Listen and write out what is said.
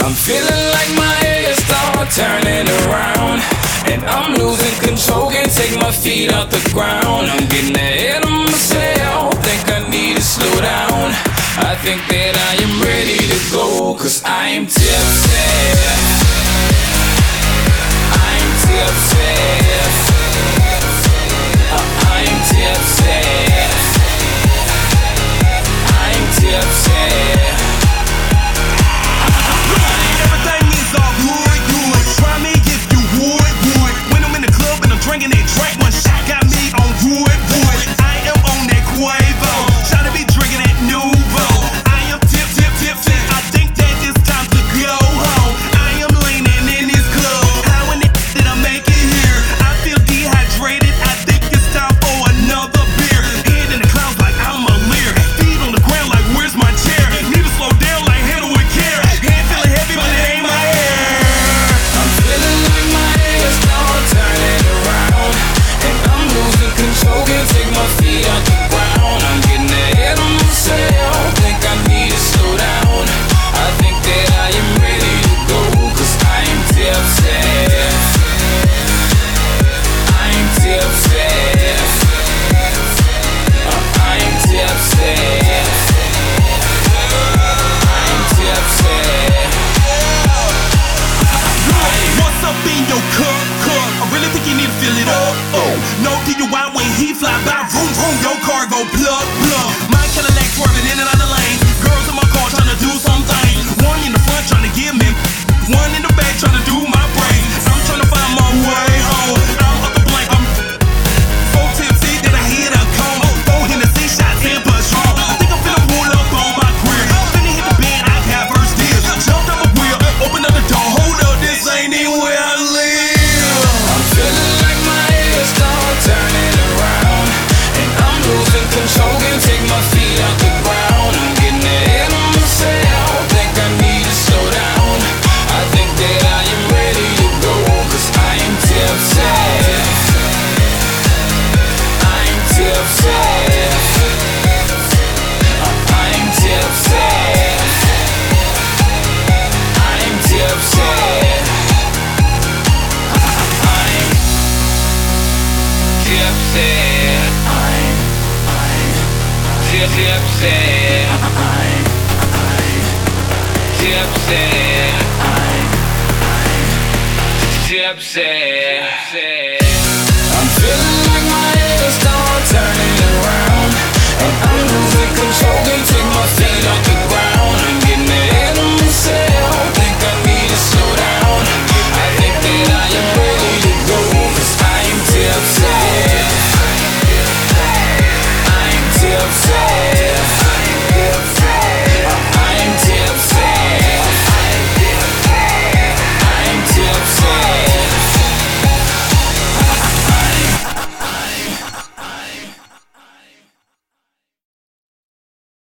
I'm feeling like my head start turning around, and I'm losing control, can't take my feet off the ground. I'm getting ahead of myself, think I need to slow down. I think that I am ready to go, cause I am tipsy. I'm tipsy. I'm tipsy. I'm tipsy. Drinking that drink, one shot got me on wood. I am on that Quavo, trying to be drinking that Nuvo. I am tipsy. I think that it's time to go home. I am leaning in this club. How in the did I make it here? I feel dehydrated. I think it's time for another beer. Head in the clouds like I'm a leer. Feet on the ground like where's my chair? Need to slow down like handle with care. Hand feeling heavy, but it ain't my hair. I'm feeling like my head start turning around, and I'm losing control, can't take my feet off the ground. I'm getting ahead of myself, think I need to slow down. I think that I am ready to go, cause I am tipsy. I am tipsy. I am tipsy. I am tipsy. What's up in your cup? I really think you need to fill it up. No DUI when he fly by. Vroom, vroom, your car go plug. My Cadillac swerving in and out the lane. Girls in my car trying to do something. One in the front trying to give me, one in the back trying to do my brain. I'm trying to find my way home. I'm up the blank. I'm so tipsy that I hit a cone. Throw Hennessy shots in Patron. I think I'm finna pull up on my career. Finna hit the bed, I got first deals. Jumped up a wheel, open up the door. Hold up, this ain't even where I live. I'm feeling like my head start turning around, and I'm losing control, can't take my feet off the ground. I'm getting ahead of myself, think I need to slow down. I think that I am ready to go, cause I am tipsy. I am tipsy. I am tipsy. I am tipsy. Tipsy.